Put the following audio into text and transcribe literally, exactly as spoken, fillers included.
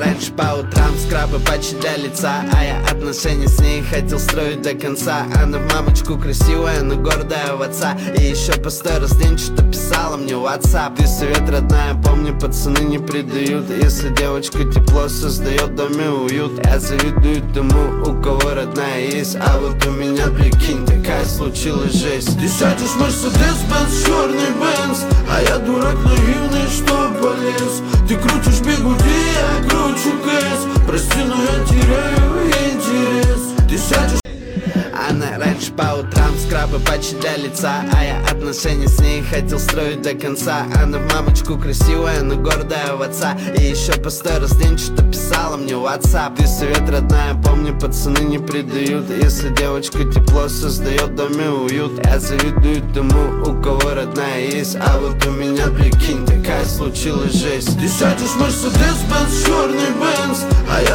раньше по утрам скрабы патчи для лица, а я отношения с ней хотел строить до конца. Она в мамочку красивая, но гордая в отца. И еще по сто раз в день что-то писала мне в WhatsApp. Ты совет, родная, помни, пацаны не предают. Если девочка тепло создает в доме уют. Я завидую тому, у кого родная есть. А вот у меня, прикинь, такая случилась жесть. Ты сядешь в Мерседес-Бенц, черный Бенц, а я дурак наивный, что полез. Ты крутишь бигуди, я кручу кэс. Прости, но я теряю интерес. Ты сядешь. Она раньше по утрам скрабы патчи для лица, а я отношения с ней хотел строить до конца. Она в мамочку красивая, но гордая в отца. И еще по сто раз в день что-то писала мне в WhatsApp. Ты совет, родная, помни, пацаны не предают. Если девочка тепло создает в доме уют. Я завидую тому, у кого родная есть. А вот у меня, прикинь, такая случилась жесть. Ты сядешь в Мерседес-Бенц, черный Бенц, а я